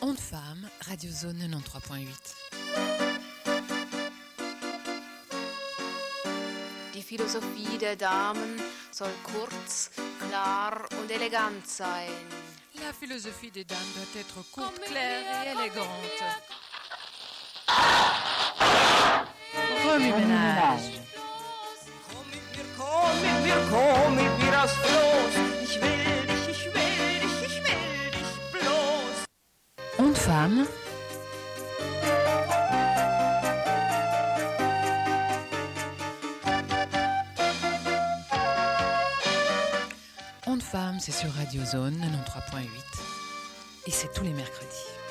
Onde Femme, Radio Zone 93.8. Die Philosophie der Damen soll kurz, klar und elegant sein. La philosophie des dames doit être courte, claire et élégante. Remue-ménage. Komm mit mir aufs Floß. Ich will dich bloß. Onde Femme. Onde Femme, c'est sur Radio Zone 93.8 et c'est tous les mercredis.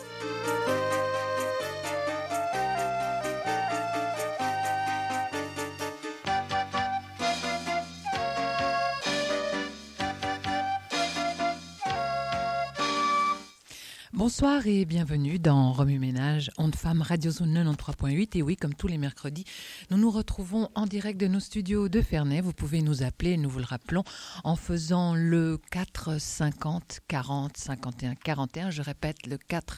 Bonsoir et bienvenue dans Remue-Ménage, Onde Femme, Radio Zone 93.8. Et oui, comme tous les mercredis, nous nous retrouvons en direct de nos studios de Ferney. Vous pouvez nous appeler, nous vous le rappelons, en faisant le 4 50 40 51 41. Je répète, le 4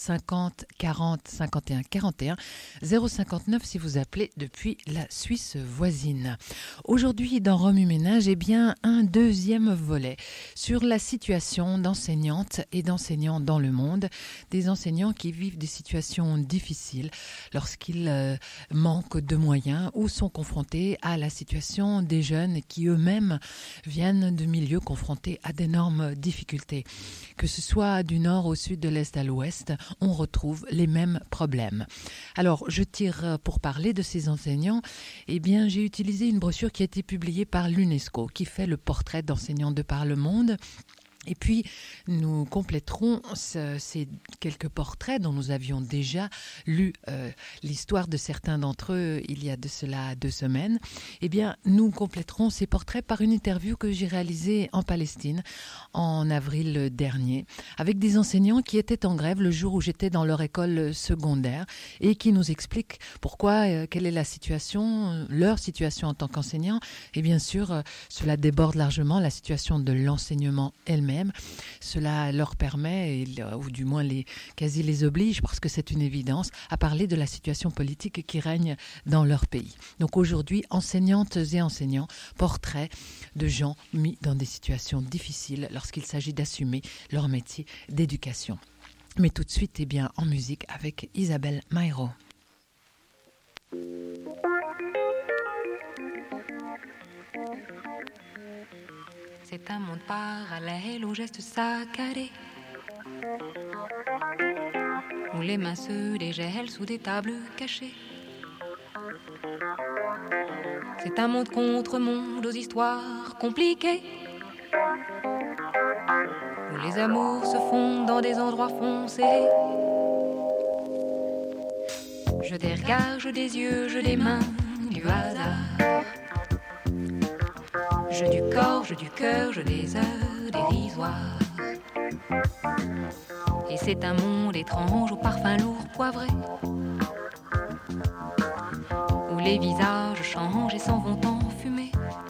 50 40 51 41. 059 si vous appelez depuis la Suisse voisine. Aujourd'hui, dans Remue-Ménage, eh bien, un deuxième volet sur la situation d'enseignantes et d'enseignants dans le monde. Des enseignants qui vivent des situations difficiles lorsqu'ils manquent de moyens ou sont confrontés à la situation des jeunes qui eux-mêmes viennent de milieux confrontés à d'énormes difficultés. Que ce soit du nord au sud, de l'est à l'ouest, on retrouve les mêmes problèmes. Alors, je tire pour parler de ces enseignants, eh bien, j'ai utilisé une brochure qui a été publiée par l'UNESCO, qui fait le portrait d'enseignants de par le monde. Et puis, nous compléterons ces quelques portraits dont nous avions déjà lu l'histoire de certains d'entre eux il y a de cela 2 semaines. Eh bien, nous compléterons ces portraits par une interview que j'ai réalisée en Palestine en avril dernier avec des enseignants qui étaient en grève le jour où j'étais dans leur école secondaire et qui nous expliquent pourquoi, quelle est la situation, leur situation en tant qu'enseignants. Et bien sûr, cela déborde largement la situation de l'enseignement elle-même. Cela leur permet, ou du moins quasi les oblige, parce que c'est une évidence, à parler de la situation politique qui règne dans leur pays. Donc aujourd'hui, enseignantes et enseignants, portraits de gens mis dans des situations difficiles lorsqu'il s'agit d'assumer leur métier d'éducation. Mais tout de suite, eh bien, en musique avec Isabelle Maïro. C'est un monde parallèle aux gestes saccadés, où les mains se dégèlent sous des tables cachées. C'est un monde contre monde aux histoires compliquées, où les amours se font dans des endroits foncés. Je des regards, je des yeux, je des mains, du hasard. Je du corps, je du cœur, je des heures dérisoires. Et c'est un monde étrange aux parfums lourds poivrés, où les visages changent et s'en vont en fumée.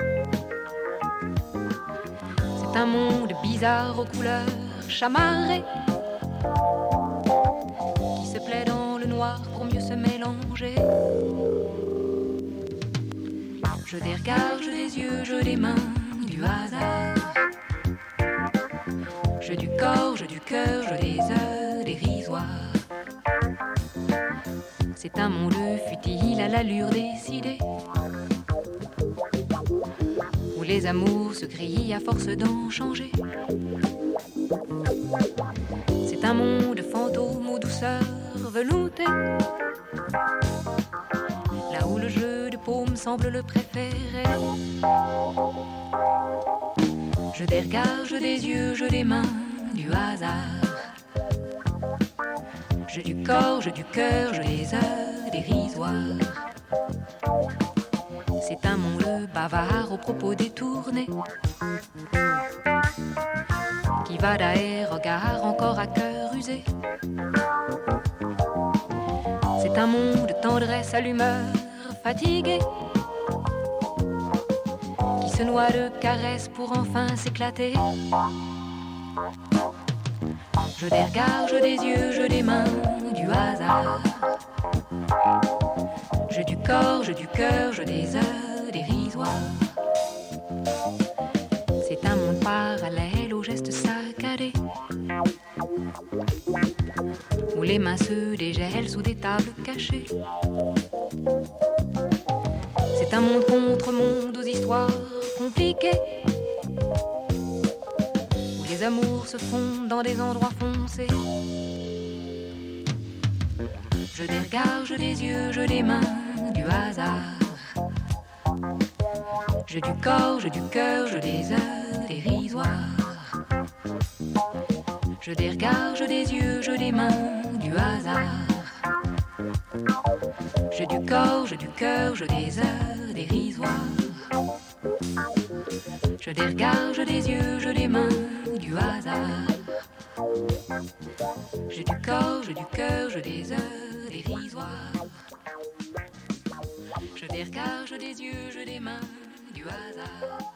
C'est un monde bizarre aux couleurs chamarrées, qui se plaît dans le noir pour mieux se mélanger. Je des regards, je des yeux, je des mains, du hasard. Je du corps, je du cœur, je des heures dérisoires. C'est un monde futile à l'allure décidée, où les amours se grillent à force d'en changer. C'est un monde fantôme aux douceurs veloutées, là où le jeu de paume semble le préféré. Je des regards, je des yeux, je des mains, du hasard. Je du corps, je du cœur, je des heures dérisoires. C'est un monde bavard aux propos détournés, qui va d'air regard encore à cœur usé. C'est un monde de tendresse à l'humeur fatiguée, qui se noie de caresses pour enfin s'éclater. Je des regards, je des yeux, je des mains, du hasard. Je du corps, je du cœur, je des heures dérisoires. C'est un monde parallèle aux gestes saccadés, où les mains se dégèlent sous des tables cachées. C'est un monde contre monde aux histoires compliquées, où les amours se fondent dans des endroits foncés. Je des regards, je des yeux, je des mains, du hasard. Je du corps, je du cœur, je des heures dérisoires. Je des regards, je des yeux, je des mains, du hasard. Je du corps, je du cœur, je des heures dérisoires. Je des regards, je des yeux, je des mains, du hasard. Je du corps, je du cœur, je des heures dérisoires. Je des regards, je des yeux, je des mains, du hasard.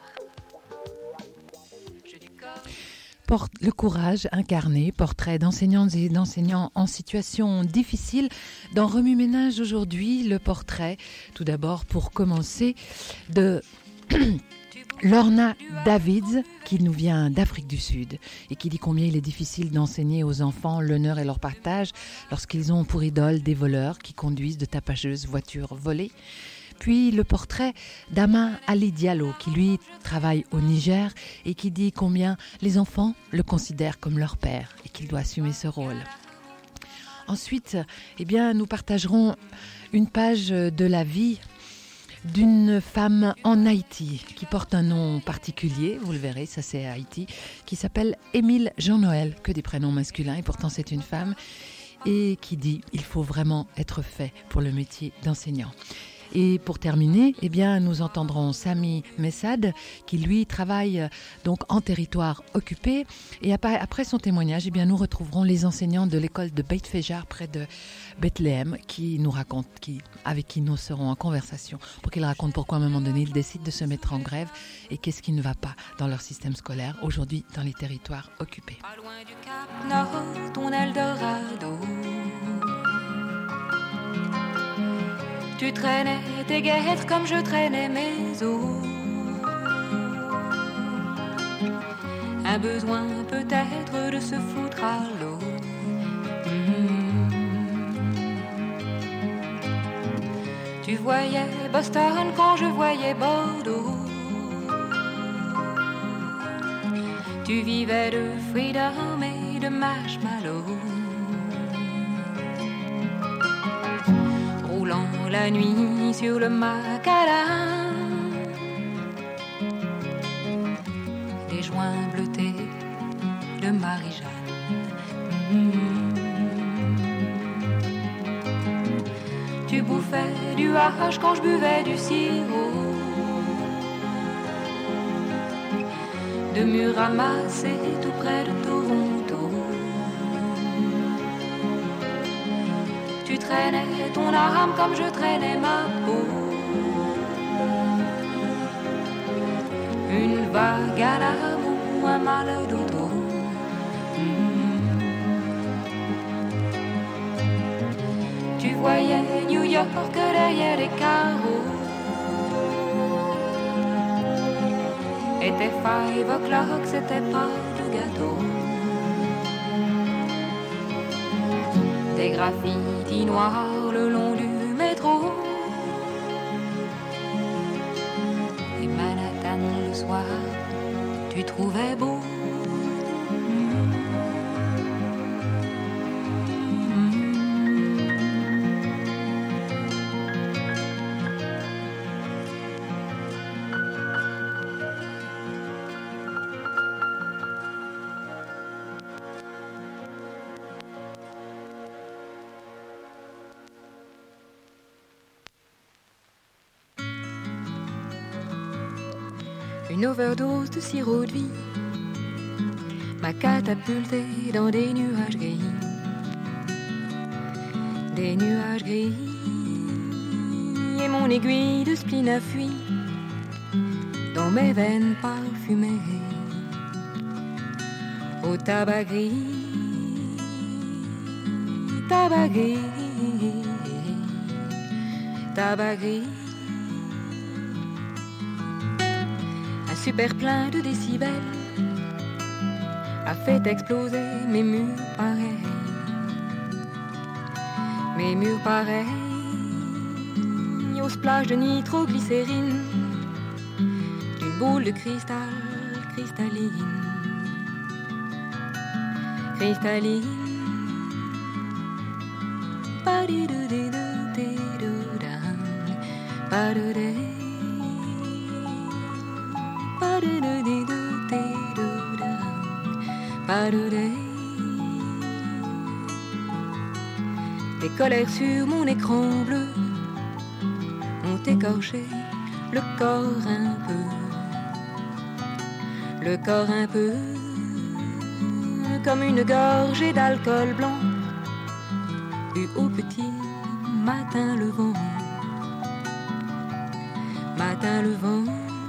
Je du corps. Le courage incarné, portrait d'enseignantes et d'enseignants en situation difficile. Dans Remue Ménage aujourd'hui, le portrait, tout d'abord pour commencer, de Lorna Davids, qui nous vient d'Afrique du Sud et qui dit combien il est difficile d'enseigner aux enfants l'honneur et leur partage lorsqu'ils ont pour idole des voleurs qui conduisent de tapageuses voitures volées. Puis le portrait d'Ama Ali Diallo, qui lui travaille au Niger et qui dit combien les enfants le considèrent comme leur père et qu'il doit assumer ce rôle. Ensuite, nous partagerons une page de la vie d'une femme en Haïti qui porte un nom particulier, vous le verrez, ça c'est Haïti, qui s'appelle Émile Jean-Noël, que des prénoms masculins et pourtant c'est une femme, et qui dit il faut vraiment être fait pour le métier d'enseignant. Et pour terminer, nous entendrons Sami Messad qui lui travaille donc en territoire occupé. Et après son témoignage, nous retrouverons les enseignants de l'école de Beit Fejar près de Bethléem qui nous racontent, avec qui nous serons en conversation pour qu'ils racontent pourquoi à un moment donné ils décident de se mettre en grève et qu'est-ce qui ne va pas dans leur système scolaire aujourd'hui dans les territoires occupés. Pas loin du Cap Nord, ton Eldorado. Tu traînais tes guêtres comme je traînais mes os. Un besoin peut-être de se foutre à l'eau. Tu voyais Boston quand je voyais Bordeaux. Tu vivais de freedom et de marshmallow. Roulant la nuit sur le macadam, des joints bleutés de Marie-Jeanne. Tu bouffais du hache quand je buvais du sirop, de murs ramassés tout près de Toronto. Tu traînais ton âme comme je traînais ma peau. Une vague à l'âme ou un mal de dos. Tu voyais New York derrière les carreaux. Était 5 o'clock, c'était pas de gâteau. Des graffitis noirs le long du métro. Et Manhattan le soir, tu trouvais beau. Une overdose de sirop de vie m'a catapulté dans des nuages gris. Des nuages gris. Et mon aiguille de spleen a fui dans mes veines parfumées. Au tabac gris, Tabagui, Tabagui. Un super plein de décibels a fait exploser mes murs pareils. Mes murs pareils aux splash de nitroglycérine d'une boule de cristal cristalline. Cristalline. Les colères sur mon écran bleu ont écorché le corps un peu. Le corps un peu comme une gorgée d'alcool blanc bu au petit matin levant. Matin levant.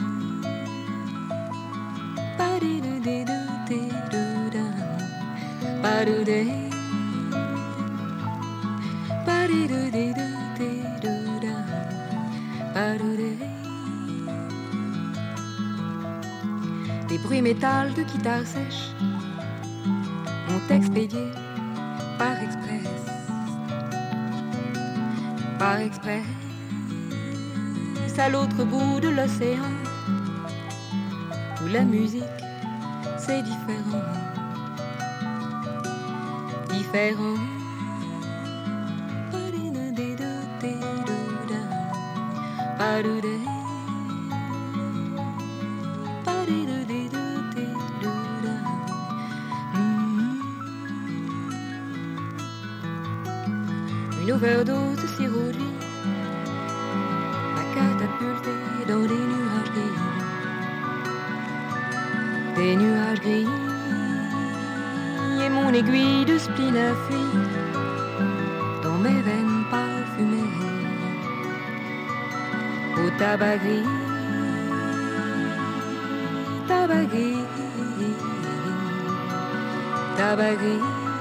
Des bruits métal de guitare sèche ont expédié par express. Par express à l'autre bout de l'océan où la musique c'est différent. Différent. Une overdose de sirop de vie m'a catapulté dans des nuages gris. Des nuages gris. Et mon aiguille de spleen a fui dans mes veines parfumées. Au tabac gris. Tabac gris. Tabac gris.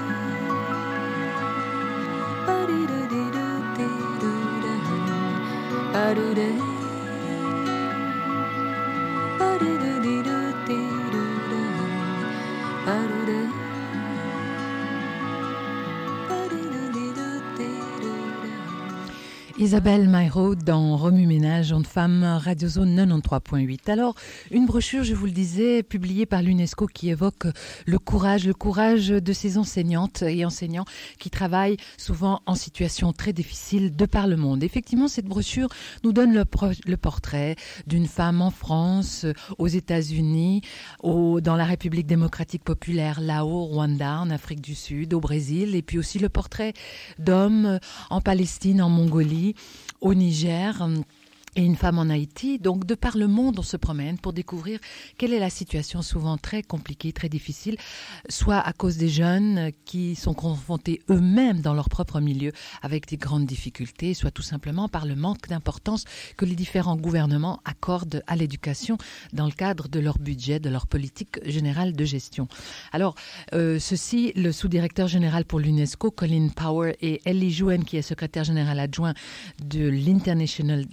Isabelle Mayraud dans Remue Ménage, Ondes Femmes, Radio Zone 93.8. Alors, une brochure, je vous le disais, publiée par l'UNESCO qui évoque le courage de ces enseignantes et enseignants qui travaillent souvent en situation très difficile de par le monde. Effectivement, cette brochure nous donne le portrait d'une femme en France, aux États-Unis, dans la République démocratique populaire, là au Rwanda, en Afrique du Sud, au Brésil, et puis aussi le portrait d'hommes en Palestine, en Mongolie, au Niger et une femme en Haïti. Donc, de par le monde, on se promène pour découvrir quelle est la situation souvent très compliquée, très difficile, soit à cause des jeunes qui sont confrontés eux-mêmes dans leur propre milieu avec des grandes difficultés, soit tout simplement par le manque d'importance que les différents gouvernements accordent à l'éducation dans le cadre de leur budget, de leur politique générale de gestion. Alors, ceci, le sous-directeur général pour l'UNESCO, Colin Power, et Ellie Jouen, qui est secrétaire général adjoint de l'International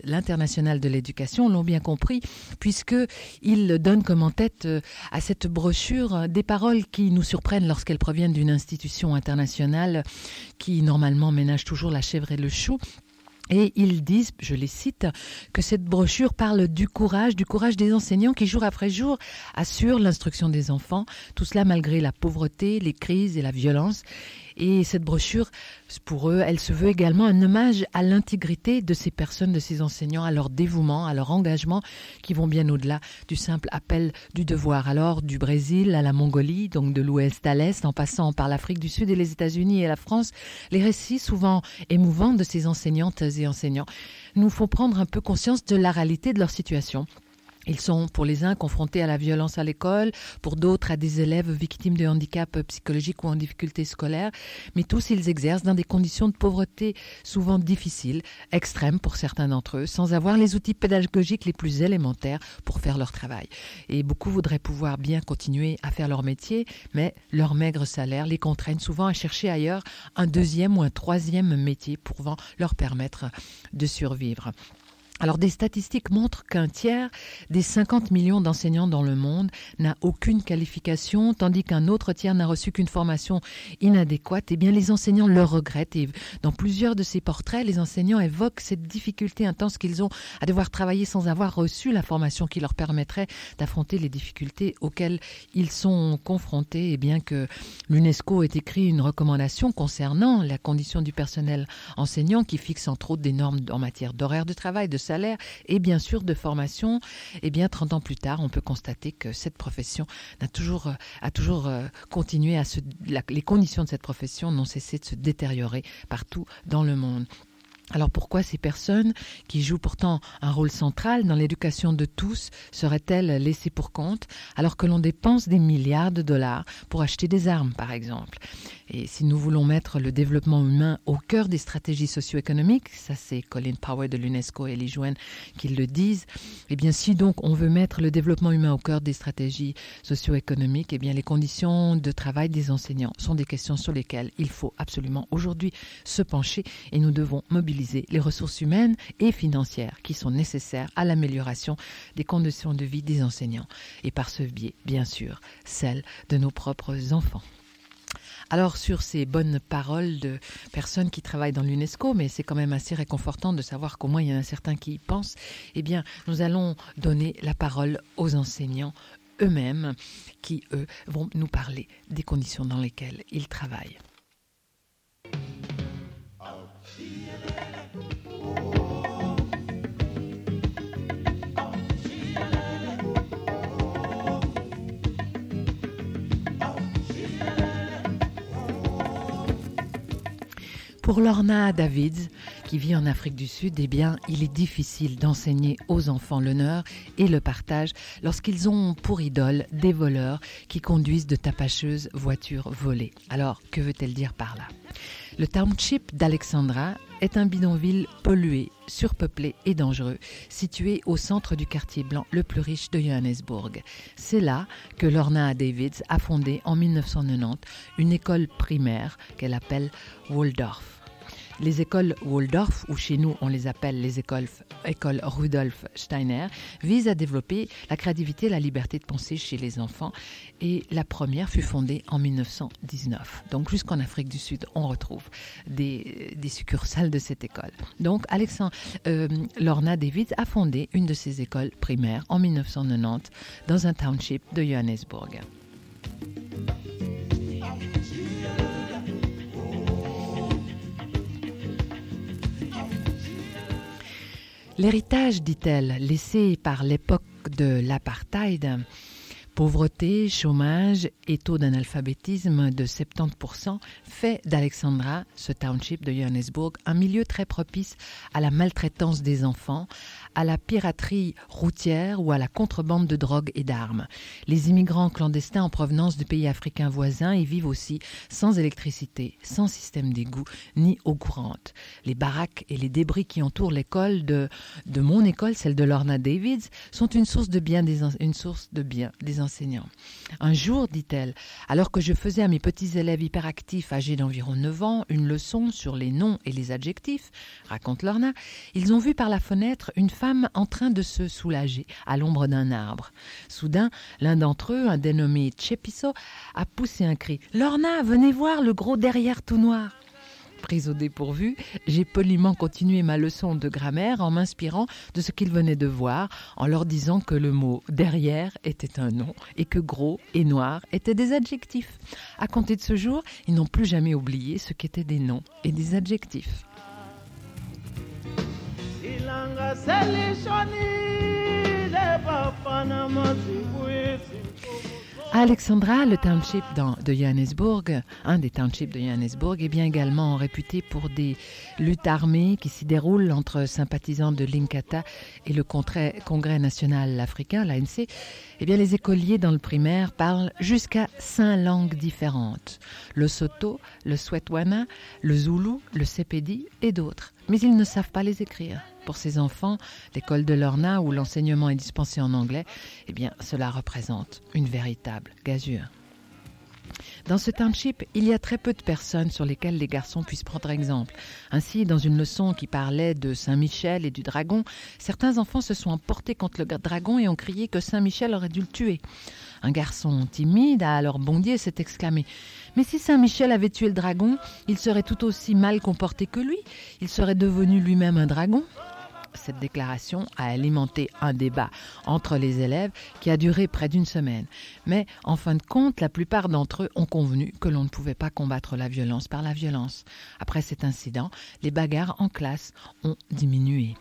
de l'éducation, l'ont bien compris, puisqu'ils donnent comme en tête à cette brochure des paroles qui nous surprennent lorsqu'elles proviennent d'une institution internationale qui normalement ménage toujours la chèvre et le chou. Et ils disent, je les cite, que cette brochure parle du courage des enseignants qui, jour après jour, assurent l'instruction des enfants, tout cela malgré la pauvreté, les crises et la violence. Et cette brochure, pour eux, elle se veut également un hommage à l'intégrité de ces personnes, de ces enseignants, à leur dévouement, à leur engagement, qui vont bien au-delà du simple appel du devoir. Alors, du Brésil à la Mongolie, donc de l'ouest à l'est, en passant par l'Afrique du Sud et les États-Unis et la France, les récits souvent émouvants de ces enseignantes et enseignants nous font prendre un peu conscience de la réalité de leur situation. Ils sont, pour les uns, confrontés à la violence à l'école, pour d'autres, à des élèves victimes de handicap psychologiques ou en difficulté scolaire. Mais tous, ils exercent dans des conditions de pauvreté souvent difficiles, extrêmes pour certains d'entre eux, sans avoir les outils pédagogiques les plus élémentaires pour faire leur travail. Et beaucoup voudraient pouvoir bien continuer à faire leur métier, mais leur maigre salaire les contraignent souvent à chercher ailleurs un deuxième ou un troisième métier pouvant leur permettre de survivre. Alors, des statistiques montrent qu'un tiers des 50 millions d'enseignants dans le monde n'a aucune qualification, tandis qu'un autre tiers n'a reçu qu'une formation inadéquate. Eh bien, les enseignants le regrettent. Et dans plusieurs de ces portraits, les enseignants évoquent cette difficulté intense qu'ils ont à devoir travailler sans avoir reçu la formation qui leur permettrait d'affronter les difficultés auxquelles ils sont confrontés. Et bien que l'UNESCO ait écrit une recommandation concernant la condition du personnel enseignant qui fixe entre autres des normes en matière d'horaire de travail, de salaire et bien sûr de formation, et bien 30 ans plus tard, on peut constater que cette profession a toujours continué les conditions de cette profession n'ont cessé de se détériorer partout dans le monde. Alors pourquoi ces personnes, qui jouent pourtant un rôle central dans l'éducation de tous, seraient-elles laissées pour compte alors que l'on dépense des milliards de dollars pour acheter des armes, par exemple ? Et si nous voulons mettre le développement humain au cœur des stratégies socio-économiques, ça c'est Colin Powell de l'UNESCO et Lee Jouen qui le disent, eh bien si donc on veut mettre le développement humain au cœur des stratégies socio-économiques, eh bien les conditions de travail des enseignants sont des questions sur lesquelles il faut absolument aujourd'hui se pencher et nous devons mobiliser les ressources humaines et financières qui sont nécessaires à l'amélioration des conditions de vie des enseignants et par ce biais, bien sûr, celles de nos propres enfants. Alors sur ces bonnes paroles de personnes qui travaillent dans l'UNESCO, mais c'est quand même assez réconfortant de savoir qu'au moins il y en a certains qui y pensent, eh bien nous allons donner la parole aux enseignants eux-mêmes qui, eux, vont nous parler des conditions dans lesquelles ils travaillent. Pour Lorna Davids, qui vit en Afrique du Sud, eh bien, il est difficile d'enseigner aux enfants l'honneur et le partage lorsqu'ils ont pour idole des voleurs qui conduisent de tapacheuses voitures volées. Alors, que veut-elle dire par là ? Le township d'Alexandra est un bidonville pollué, surpeuplé et dangereux, situé au centre du quartier blanc le plus riche de Johannesburg. C'est là que Lorna Davids a fondé en 1990 une école primaire qu'elle appelle Waldorf. Les écoles Waldorf, ou chez nous on les appelle les écoles Rudolf Steiner, visent à développer la créativité et la liberté de penser chez les enfants. Et la première fut fondée en 1919. Donc jusqu'en Afrique du Sud, on retrouve des succursales de cette école. Donc Lorna Davids a fondé une de ces écoles primaires en 1990 dans un township de Johannesburg. L'héritage, dit-elle, laissé par l'époque de l'apartheid, pauvreté, chômage et taux d'analphabétisme de 70% fait d'Alexandra, ce township de Johannesburg, un milieu très propice à la maltraitance des enfants, à la piraterie routière ou à la contrebande de drogue et d'armes. Les immigrants clandestins en provenance de pays africains voisins y vivent aussi sans électricité, sans système d'égout, ni eau courante. Les baraques et les débris qui entourent l'école de mon école, celle de Lorna Davids, sont une source de bien des enseignants. Un jour, dit-elle, alors que je faisais à mes petits élèves hyperactifs âgés d'environ 9 ans une leçon sur les noms et les adjectifs, raconte Lorna, ils ont vu par la fenêtre une femme en train de se soulager à l'ombre d'un arbre. Soudain, l'un d'entre eux, un dénommé Chepiso, a poussé un cri. « Lorna, venez voir le gros derrière tout noir !» Prise au dépourvu, j'ai poliment continué ma leçon de grammaire en m'inspirant de ce qu'ils venaient de voir, en leur disant que le mot « derrière » était un nom et que « gros » et « noir » étaient des adjectifs. À compter de ce jour, ils n'ont plus jamais oublié ce qu'étaient des noms et des adjectifs. Selishonile bafana mazibwe À Alexandra, le township de Johannesburg, un des townships de Johannesburg, est bien également réputé pour des luttes armées qui s'y déroulent entre sympathisants de l'Inkatha et le Congrès national africain, l'ANC. Eh bien, les écoliers dans le primaire parlent jusqu'à 5 langues différentes. Le Soto, le Swetwana, le Zulu, le Sepedi et d'autres. Mais ils ne savent pas les écrire. Pour ces enfants, l'école de Lorna, où l'enseignement est dispensé en anglais, eh bien, cela représente une véritable gageure. Dans ce township, il y a très peu de personnes sur lesquelles les garçons puissent prendre exemple. Ainsi, dans une leçon qui parlait de Saint-Michel et du dragon, certains enfants se sont emportés contre le dragon et ont crié que Saint-Michel aurait dû le tuer. Un garçon timide a alors bondi et s'est exclamé « Mais si Saint-Michel avait tué le dragon, il serait tout aussi mal comporté que lui. Il serait devenu lui-même un dragon. » Cette déclaration a alimenté un débat entre les élèves qui a duré près d'une semaine. Mais en fin de compte, la plupart d'entre eux ont convenu que l'on ne pouvait pas combattre la violence par la violence. Après cet incident, les bagarres en classe ont diminué.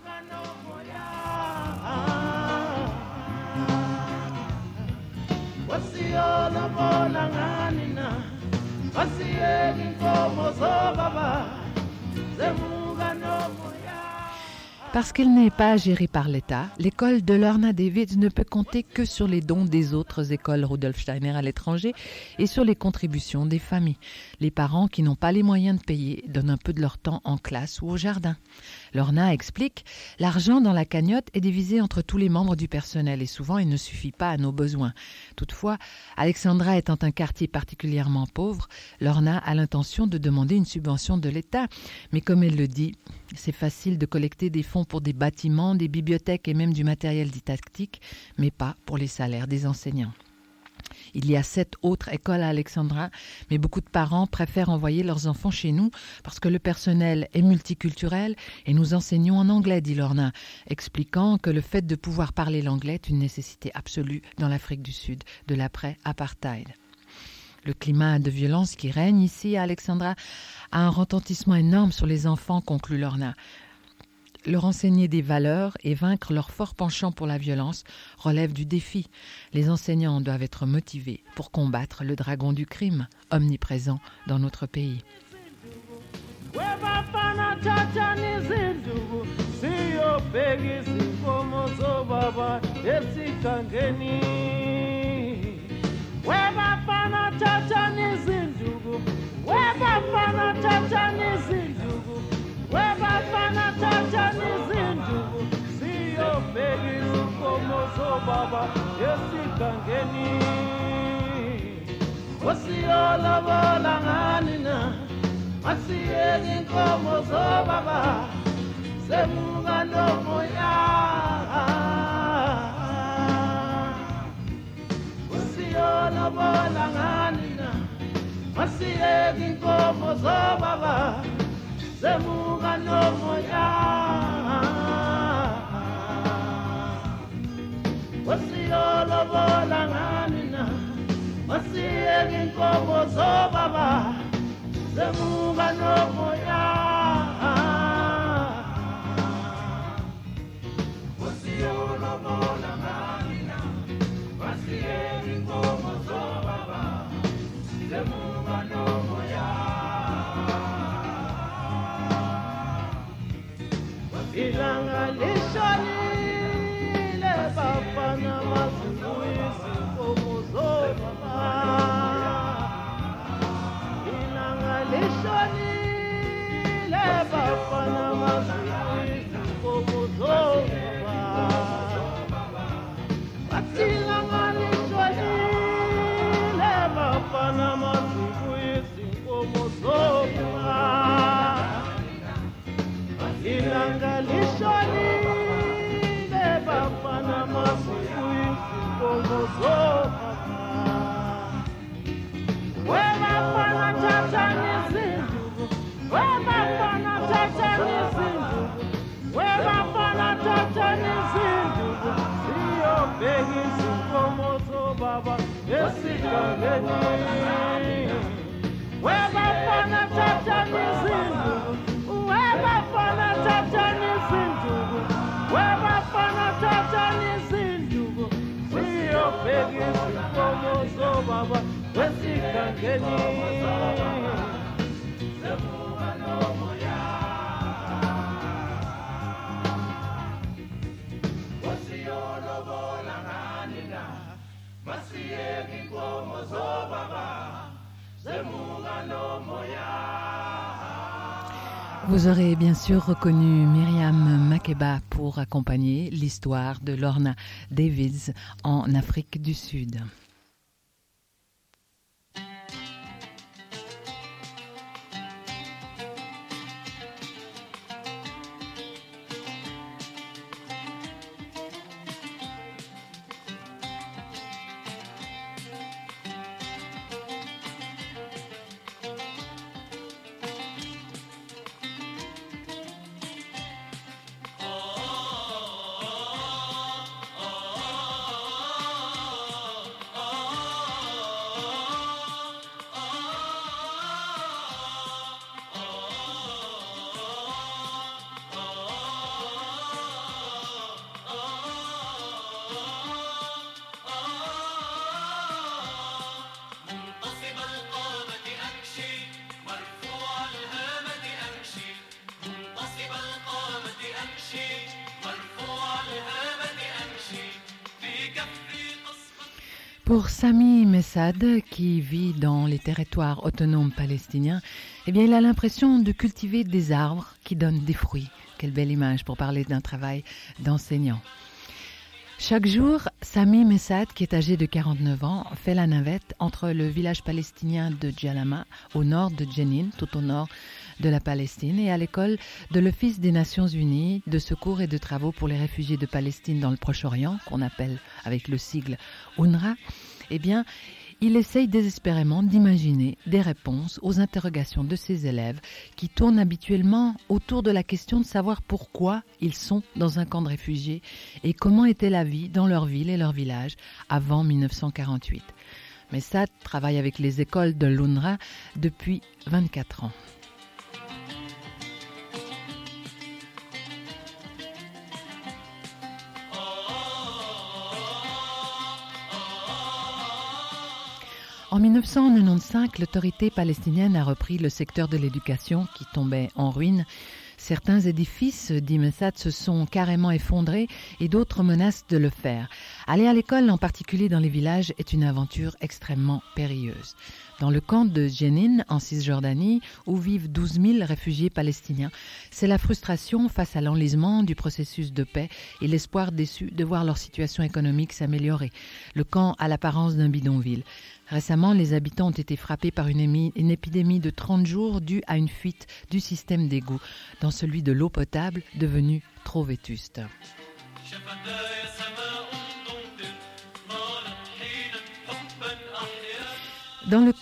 Parce qu'elle n'est pas gérée par l'État, l'école de Lorna Davids ne peut compter que sur les dons des autres écoles Rudolf Steiner à l'étranger et sur les contributions des familles. Les parents qui n'ont pas les moyens de payer donnent un peu de leur temps en classe ou au jardin. Lorna explique « L'argent dans la cagnotte est divisé entre tous les membres du personnel et souvent il ne suffit pas à nos besoins. Toutefois, Alexandra étant un quartier particulièrement pauvre, Lorna a l'intention de demander une subvention de l'État. Mais comme elle le dit, c'est facile de collecter des fonds pour des bâtiments, des bibliothèques et même du matériel didactique, mais pas pour les salaires des enseignants. Il y a 7 autres écoles à Alexandra, mais beaucoup de parents préfèrent envoyer leurs enfants chez nous parce que le personnel est multiculturel et nous enseignons en anglais, dit Lorna, expliquant que le fait de pouvoir parler l'anglais est une nécessité absolue dans l'Afrique du Sud de l'après-apartheid. Le climat de violence qui règne ici à Alexandra a un retentissement énorme sur les enfants, conclut Lorna. Leur enseigner des valeurs et vaincre leur fort penchant pour la violence relève du défi. Les enseignants doivent être motivés pour combattre le dragon du crime, omniprésent dans notre pays. Vous aurez bien sûr reconnu Myriam Makeba pour accompagner l'histoire de Lorna Davids en Afrique du Sud. Pour Sami Messad, qui vit dans les territoires autonomes palestiniens, eh bien, il a l'impression de cultiver des arbres qui donnent des fruits. Quelle belle image pour parler d'un travail d'enseignant. Chaque jour, Sami Messad, qui est âgé de 49 ans, fait la navette entre le village palestinien de Djalama, au nord de Jenin, tout au nord de la Palestine, et à l'école de l'Office des Nations Unies de secours et de travaux pour les réfugiés de Palestine dans le Proche-Orient, qu'on appelle avec le sigle UNRWA. Eh bien, il essaye désespérément d'imaginer des réponses aux interrogations de ses élèves qui tournent habituellement autour de la question de savoir pourquoi ils sont dans un camp de réfugiés et comment était la vie dans leur ville et leur village avant 1948. Messad travaille avec les écoles de l'UNRWA depuis 24 ans. En 1995, l'autorité palestinienne a repris le secteur de l'éducation qui tombait en ruine. Certains édifices, dit Messad, se sont carrément effondrés et d'autres menacent de le faire. Aller à l'école, en particulier dans les villages, est une aventure extrêmement périlleuse. Dans le camp de Jenin, en Cisjordanie, où vivent 12 000 réfugiés palestiniens, c'est la frustration face à l'enlisement du processus de paix et l'espoir déçu de voir leur situation économique s'améliorer. Le camp a l'apparence d'un bidonville. Récemment, les habitants ont été frappés par une épidémie de 30 jours due à une fuite du système d'égout dans celui de l'eau potable devenue trop vétuste. Dans le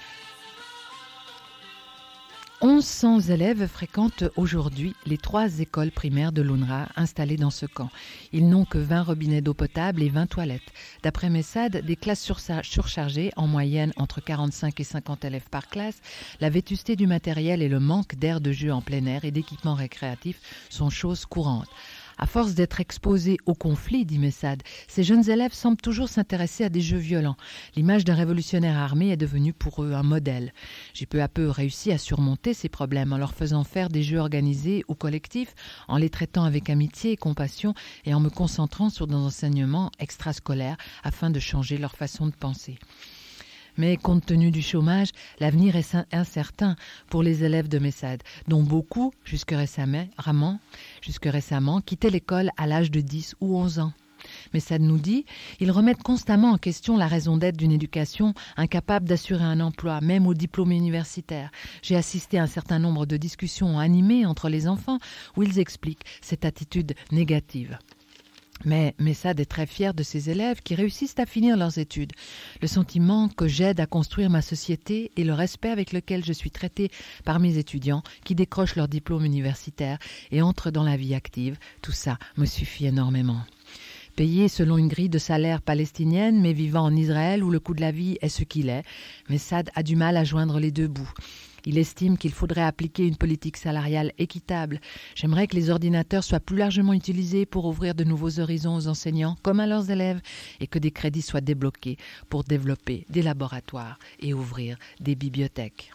1100 élèves fréquentent aujourd'hui les 3 écoles primaires de l'UNRWA installées dans ce camp. Ils n'ont que 20 robinets d'eau potable et 20 toilettes. D'après Messad, des classes surchargées, en moyenne entre 45 et 50 élèves par classe, la vétusté du matériel et le manque d'aires de jeu en plein air et d'équipements récréatifs sont choses courantes. À force d'être exposés au conflit, dit Messad, ces jeunes élèves semblent toujours s'intéresser à des jeux violents. L'image d'un révolutionnaire armé est devenue pour eux un modèle. J'ai peu à peu réussi à surmonter ces problèmes en leur faisant faire des jeux organisés ou collectifs, en les traitant avec amitié et compassion et en me concentrant sur des enseignements extrascolaires afin de changer leur façon de penser. Mais compte tenu du chômage, l'avenir est incertain pour les élèves de Messad, dont beaucoup, jusque récemment, quittaient l'école à l'âge de 10 ou 11 ans. Messad nous dit, ils remettent constamment en question la raison d'être d'une éducation incapable d'assurer un emploi, même au diplôme universitaire. J'ai assisté à un certain nombre de discussions animées entre les enfants où ils expliquent cette attitude négative. Mais Messad est très fier de ses élèves qui réussissent à finir leurs études. Le sentiment que j'aide à construire ma société et le respect avec lequel je suis traitée par mes étudiants qui décrochent leur diplôme universitaire et entrent dans la vie active, tout ça me suffit énormément. Payé selon une grille de salaire palestinienne, mais vivant en Israël où le coût de la vie est ce qu'il est, Messad a du mal à joindre les deux bouts. Il estime qu'il faudrait appliquer une politique salariale équitable. J'aimerais que les ordinateurs soient plus largement utilisés pour ouvrir de nouveaux horizons aux enseignants comme à leurs élèves et que des crédits soient débloqués pour développer des laboratoires et ouvrir des bibliothèques.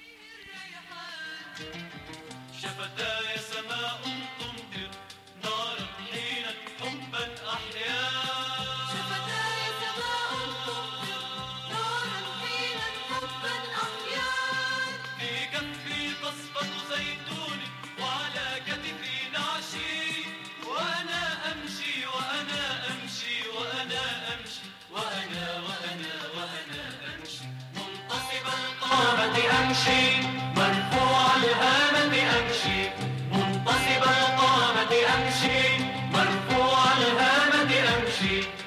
أمشي مرفوع الهامة أمشي منتصب القامة أمشي مرفوع الهامة أمشي